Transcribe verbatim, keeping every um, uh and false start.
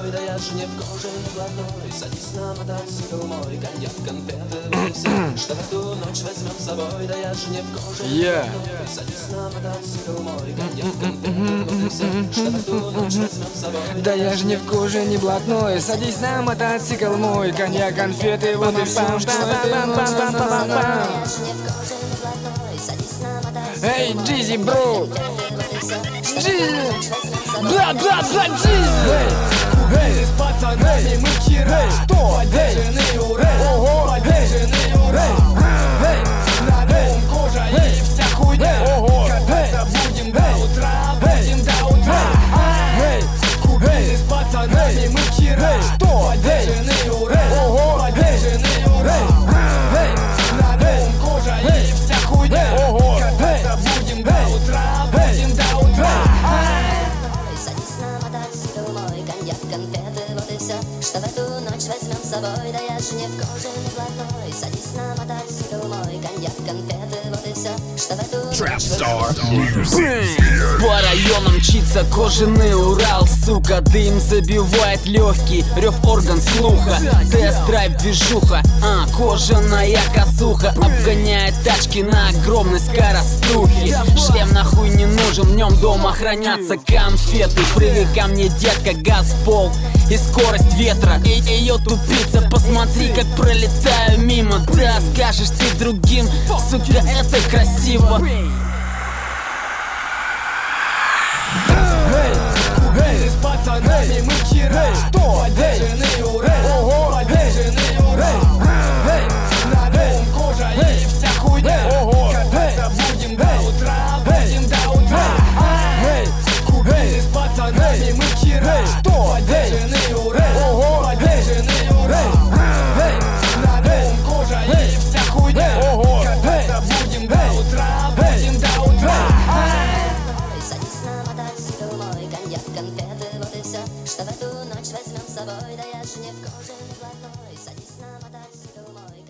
собой, да я же не в коже, не блатной. Садись на мотоцикл мой, коньяк, конфеты, вот и все, что в эту ночь возьмем с собой, да я же не в коже, не блатной. Садись на мотоцикл мой, коньяк, конфеты, вот и все, что в эту ночь возьмем с собой. Да я же не в коже, не блатной. Садись на мотоцикл мой, коньяк, конфеты, вот и все, что Эй, Джизи, бро! Джизи! Бла, бла, бла, Джизи! Эй, с пацанами мы вчера что? Подержанный урей, ого, подержанный урей. Эй, на дом кожа и вся хуйня. Кататься будем до утра, будем до утра. Эй, купили с пацанами мы вчера что? Подержанный урей, ого, подержанный урей. Эй, на дом кожа и вся хуйня. Кататься будем до утра, будем до утра. Садись на мотоцикл мой, коньяк, конфеты, вот и все, что в эту ночь возьмем с собой, да я же не в коже, не блатной. Садись на мотоцикл мой, коньяк, конфеты, вот и все, что в эту ночь возьмем с собой. По районам мчится кожаный Урал, сука, дым забивает легкий, рев орган слуха, тест-драйв движуха, а, кожаная косуха обгоняет тачки на огромной скоростухе. Шлем нахуй не нужен, в нем дома хранятся конфеты. Прыгай ко мне, детка, газ в пол и скорость ветра. И ее тупица, посмотри, как пролетаю мимо. Да, скажешь ты другим, сука, это красиво. Эй, с пацанами мы вчера что? Подержанный урей, ого, подержанный урей. Эй, на дом кожа и вся хуйня. Кататься будем до утра, будем до утра. Эй, купили с пацанами мы вчера что? Подержанный урей, ого, подержанный урей. Эй, на дом кожа и вся хуйня. Кататься будем до утра, будем до утра. Садись на мотоцикл мой, коньяк, конфеты, вот и все, что в эту ночь возьмем с собой, да я же не в коже, не блатной. Садись на мотоцикл мой.